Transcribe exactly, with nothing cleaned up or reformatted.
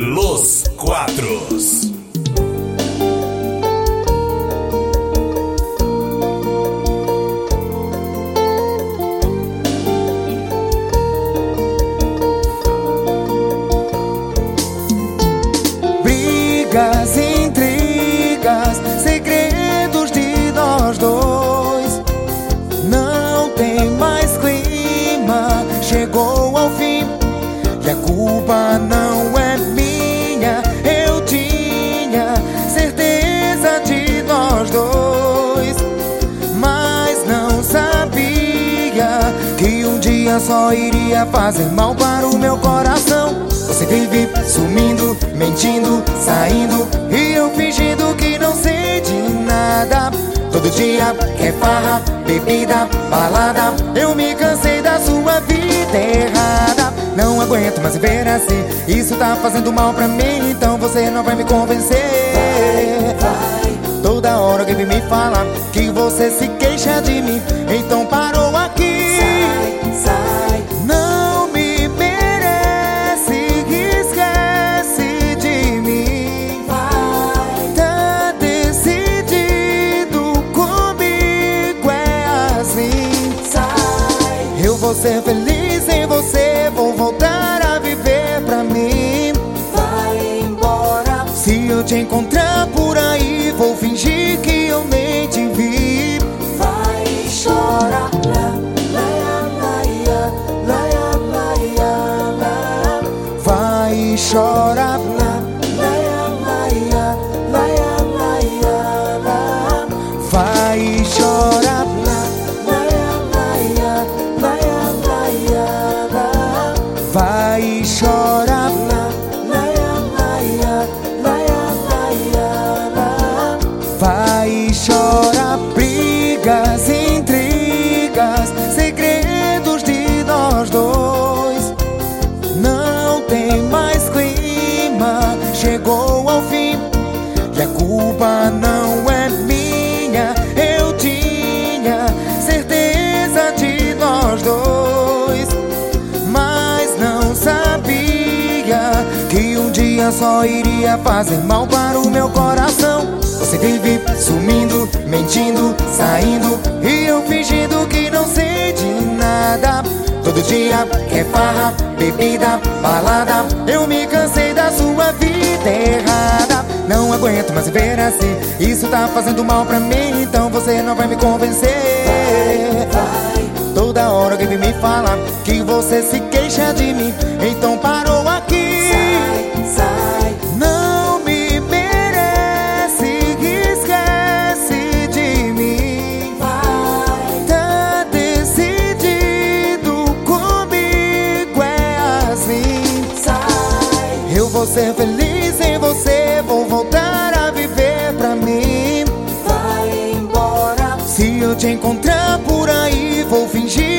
Los Cuatros. Brigas, intrigas, segredos de nós dois. Não tem mais clima, chegou ao fim. E a culpa não é minha, eu tinha certeza de nós dois, mas não sabia que um dia só iria fazer mal para o meu coração. Você vive sumindo, mentindo, saindo, e eu fingindo que não sei de nada. Todo dia quer farra, bebida, balada. Eu me cansei da sua vida errada. Não aguento mais viver assim, isso tá fazendo mal pra mim. Então você não vai me convencer. Vai, vai. Toda hora alguém vem me falar que você se queixa de mim. Então parou aqui. Sai, sai. Não me merece, esquece de mim. Vai. Tá decidido, comigo é assim. Sai. Eu vou ser feliz em você, vou voltar a viver pra mim. Vai embora. Se eu te encontrar por aí, vou fingir que eu nem te vi. Vai e chora. Vai e chora. Vai e chora. Vai e chora. Vai e chora. Brigas, intrigas, segredos de nós dois. Não tem mais clima, chegou ao fim. E a culpa não é minha, eu tinha certeza de nós dois, mas não sabia que um dia só iria fazer mal para o meu coração. Você vive sumindo, mentindo, saindo, e eu fingindo que não sei de nada. Todo dia quer farra, bebida, balada. Eu me cansei da sua vida errada. Não aguento mais viver assim, isso tá fazendo mal pra mim. Então você não vai me convencer. Vai, vai. Toda hora alguém vem me falar que você se queixa de mim. Então parou aqui. Sai, sai. Não me merece, esquece de mim. Vai. Tá decidido, comigo é assim. Sai. Eu vou ser feliz em você, vou voltar a viver pra mim. Vai embora. Se eu te encontrar por aí, vou fingir